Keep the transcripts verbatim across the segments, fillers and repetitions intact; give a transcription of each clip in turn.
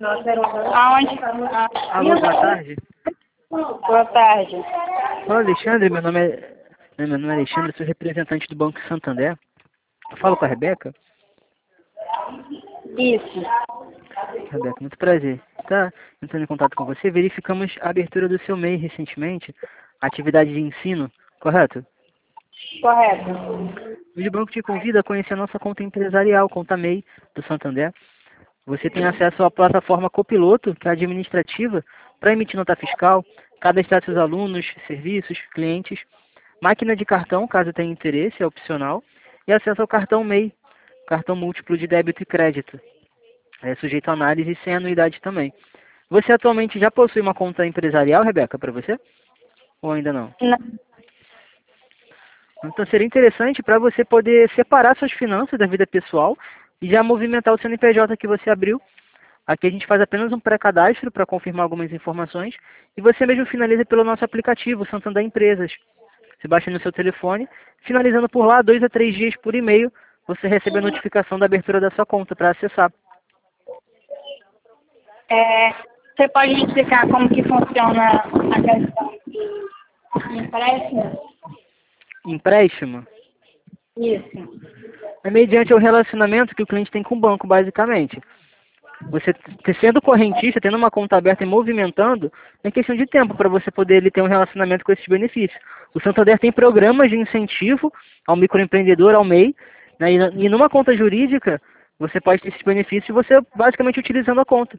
Aonde? Ah, Alô, boa tarde. boa tarde. Olá, Alexandre, meu nome é, meu nome é Alexandre, sou representante do Banco Santander. Eu falo com a Rebeca? Isso. Rebeca, muito prazer. Tá entrando em contato com você, verificamos a abertura do seu M E I recentemente, atividade de ensino, correto? Correto. O banco te convida a conhecer a nossa conta empresarial, conta M E I do Santander. Você tem acesso à plataforma Copiloto, que é administrativa, para emitir nota fiscal, cadastrar seus alunos, serviços, clientes, máquina de cartão, caso tenha interesse, é opcional, e acesso ao cartão M E I, cartão múltiplo de débito e crédito. É sujeito a análise e sem anuidade também. Você atualmente já possui uma conta empresarial, Rebeca, para você? Ou ainda não? Não. Então seria interessante para você poder separar suas finanças da vida pessoal e já movimentar o C N P J que você abriu. Aqui a gente faz apenas um pré-cadastro para confirmar algumas informações e você mesmo finaliza pelo nosso aplicativo, Santander Empresas. Você baixa no seu telefone, finalizando por lá, dois a três dias por e-mail, você recebe a notificação da abertura da sua conta para acessar. É, você pode me explicar como que funciona a questão de empréstimo? Empréstimo Isso. é mediante o relacionamento que o cliente tem com o banco, basicamente. Você te- sendo correntista, tendo uma conta aberta e movimentando, é questão de tempo para você poder ele, ter um relacionamento com esses benefícios. O Santander tem programas de incentivo ao microempreendedor, ao M E I, né, e, na- e numa conta jurídica, você pode ter esses benefícios você basicamente utilizando a conta.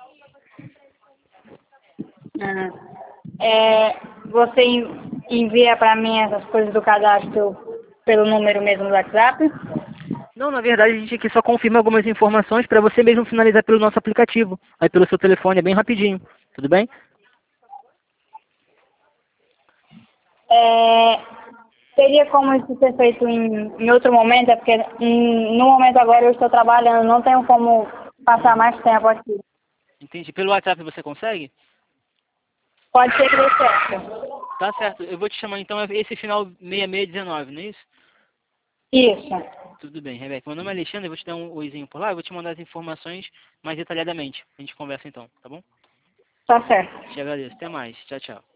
Ah, é, você en- envia para mim essas coisas do cadastro pelo número mesmo do WhatsApp? Não, na verdade, a gente aqui só confirma algumas informações para você mesmo finalizar pelo nosso aplicativo, aí pelo seu telefone, é bem rapidinho, tudo bem? É, teria como isso ser feito em, em outro momento? É porque hum, no momento agora eu estou trabalhando, não tenho como passar mais tempo aqui. Entendi. Pelo WhatsApp você consegue? Pode ser que dê certo. Tá certo. Eu vou te chamar então, é esse final seis seis um nove, não é isso? Isso. Tudo bem, Rebeca. Meu nome é Alexandre, eu vou te dar um oizinho por lá, eu vou te mandar as informações mais detalhadamente. A gente conversa então, tá bom? Tá certo. Te agradeço. Até mais. Tchau, tchau.